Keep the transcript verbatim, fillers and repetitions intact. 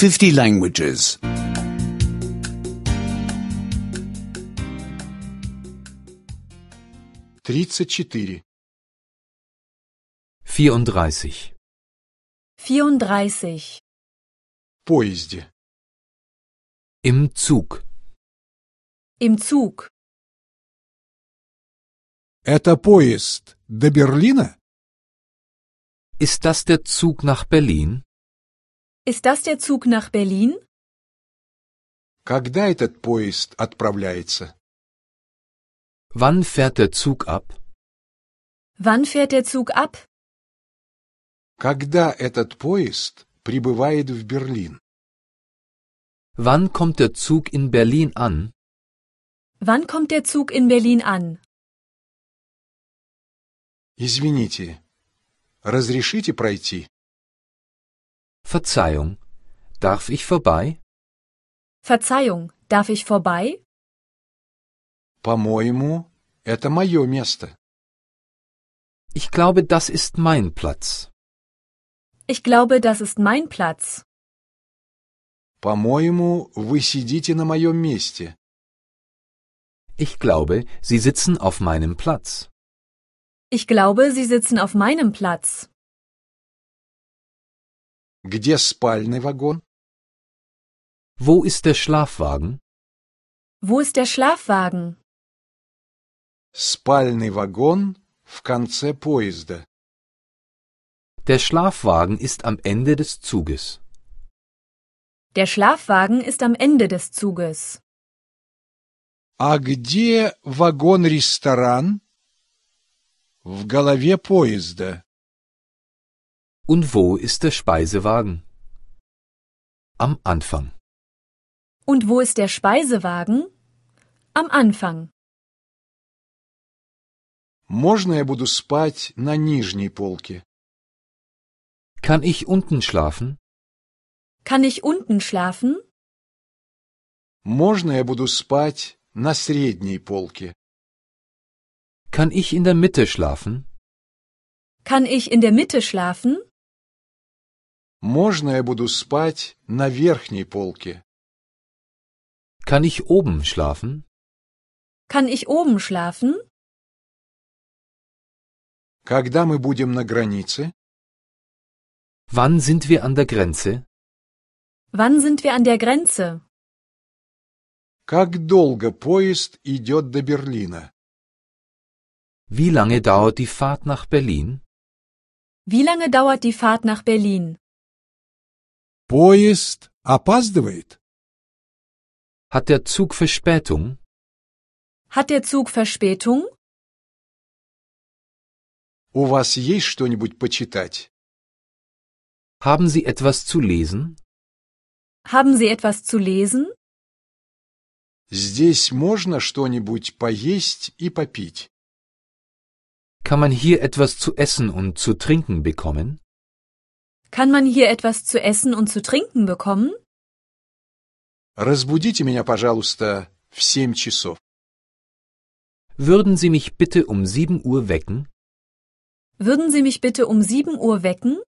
fifty languages. тридцать четыре. vierunddreißig. vierunddreißig. В поезде. Im Zug. Im Zug. Это поезд до Берлина? Ist das der Zug nach Berlin? Ist das der Zug nach Berlin? Когда этот поезд отправляется? Wann fährt der Zug ab? Wann fährt der Zug ab? Когда этот поезд прибывает в Берлин? Wann kommt der Zug in Berlin an? Wann kommt der Zug in Berlin an? Извините, разрешите пройти? Verzeihung, darf ich vorbei? Verzeihung, darf ich vorbei? По-моему, это мое место. Ich glaube, das ist mein Platz. Ich glaube, das ist mein Platz. По-моему, вы сидите на моем месте. Ich glaube, Sie sitzen auf meinem Platz. Ich glaube, Sie sitzen auf meinem Platz. Где спальный вагон? Wo ist der Schlafwagen? Wo ist der Schlafwagen? Спальный вагон в конце поезда. Der Schlafwagen ist am Ende des Zuges. Der Schlafwagen ist am Ende des Zuges. А где вагон-ресторан? В голове поезда. Und wo ist der Speisewagen? Am Anfang. Und wo ist der Speisewagen? Am Anfang. Можно я буду спать на нижней полке? Kann ich unten schlafen? Kann ich unten schlafen? Можно я буду спать на средней полке? Kann ich in der Mitte schlafen? Kann ich in der Mitte schlafen? Можно я буду спать на верхней полке? Kann ich oben schlafen? Kann ich oben schlafen? Когда мы будем на границе? Wann sind wir an der Grenze? Wann sind wir an der Grenze? Как долго поезд идет до Берлина? Wie lange dauert die Fahrt nach Berlin? Wie lange dauert die Fahrt nach Berlin? Поезд опаздывает? Hat der Zug Verspätung? Hat der Zug Verspätung? У вас есть что-нибудь почитать? Haben Sie etwas zu lesen? Haben Sie etwas zu lesen? Здесь можно что-нибудь поесть и попить? Kann man hier etwas zu essen und zu trinken bekommen? Kann man hier etwas zu essen und zu trinken bekommen? Разбудите меня, пожалуйста, в семь часов. Würden Sie mich bitte um sieben Uhr wecken? Würden Sie mich bitte um sieben Uhr wecken?